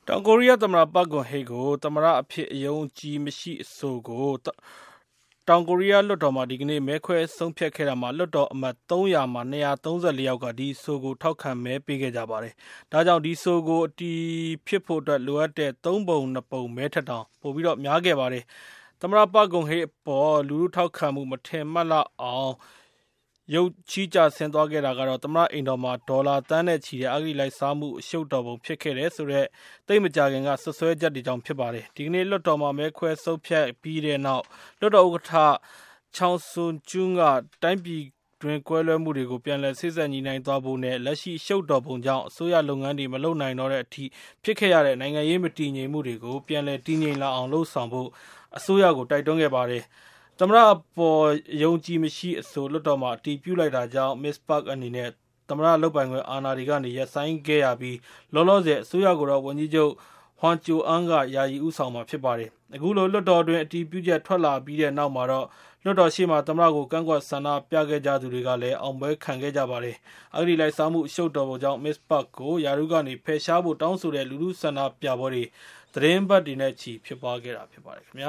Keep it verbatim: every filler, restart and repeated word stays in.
တောင်ကိုရီးယားသမ္မတပါကွန်ဟေကိုသမ္မတအဖြစ်အယုံကြည်မရှိအဆိုကိုတောင်ကိုရီးယားလွှတ်တော်မှာဒီကနေ့မဲခွဲဆုံးဖြတ်ခဲ့တာမှာလွှတ်တော်အမတ်သုံးရာမှာ၂၃၄ယောက်ကဒီအဆိုကိုထောက်ခံမဲပေးခဲ့ကြပါတယ်။ဒါကြောင့်ဒီအဆိုကိုအတည်ဖြစ်ဖို့အတွက်လိုအပ်တဲ့သုံးပုံနှစ်ပုံမဲထက်တောင်ပိုပြီးတော့များခဲ့ပါတယ်။သမ္မတပါကွန်ဟေအပေါ်လူထုထောက်ခံမှုမထင်မှတ်လောက်အောင်ရုပ်ချီးကျဆင်းသွားခဲ့တာကတော့သမ္မတအိမ်တော်မှာဒေါ်လာသန်းနဲ့ချီတဲ့အဂတိလိုက်စားမှုအရှုပ်တော်ပုံဖြစ်ခဲ့တယ်ဆိုတော့တိတ်မကြခင်ကဆွဆွဲချက်တွေကြောင့်ဖြစ်ပါတယ်ဒီကနေ့လွှတ်တော်မှာမဲခွဲဆုံးဖြတ်ပြီးတဲ့နောက်လွှတ်တော်ဥက္ကဋ္ဌချောင်းစွန်ကျူးကတိုင်းပြည်တွင်ကွဲလွဲမှုတွေကိုပြန်လည်စစ်ဆက်ညီနိုင်သွားဖို့နဲ့လက်ရှိရှုပ်တော်ပုံကြောင့်အစိုးရလုပ်ငန်းတွေမလုပ်နိုင်တော့တဲ့အထိဖြစ်ခဲ့ရတဲ့နိုင်ငံရေးမတည်ငြိမ်မှုတွေကိုပြန်လည်တည်ငြိမ်လာအောင်လှုံ့ဆော်ဖို့အစိုးရကိုတိုက်တွန်းခဲ့ပါတယ်သမ္မတအပေါ်ယုံကြည်မရှိအဆိုလွှတ်တော်မှာအတည်ပြုလိုက်တာကြောင့် Miss Park အနေနဲ့သမ္မတလုပ်ပိုင်ခွင့်အာဏာတွေကနေရပ်ဆိုင်းခဲ့ရပြီးလောလောဆယ်အစိုးရကိုတော့ဝန်ကြီးချုပ်ဟွမ်ကျိုအန်းကယာယီဥဆောင်မှာဖြစ်ပါတယ်။အခုလိုလွှတ်တော်တွင်အတည်ပြုချက်ထွက်လာပြီးတဲ့နောက်မှာတော့လွှတ်တော်ရှိမှသမ္မတကိုကန့်ကွက်ဆန္ဒပြခဲ့ကြသူတွေကလည်းအောင်ပွဲခံခဲ့ကြပါတယ်။အဂတိလိုက်စားမှုအရှုပ်တော်ပုံကြောင့် Miss Park ကိုယာရုကနေဖယ်ရှားဖို့တောင်းဆိုတဲ့လူထုဆန္ဒပြပွဲတွေသတင်းပတ်တွေနဲ့ချီဖြစ်ပွားခဲ့တာဖြစ်ပါတယ်ခင်ဗျာ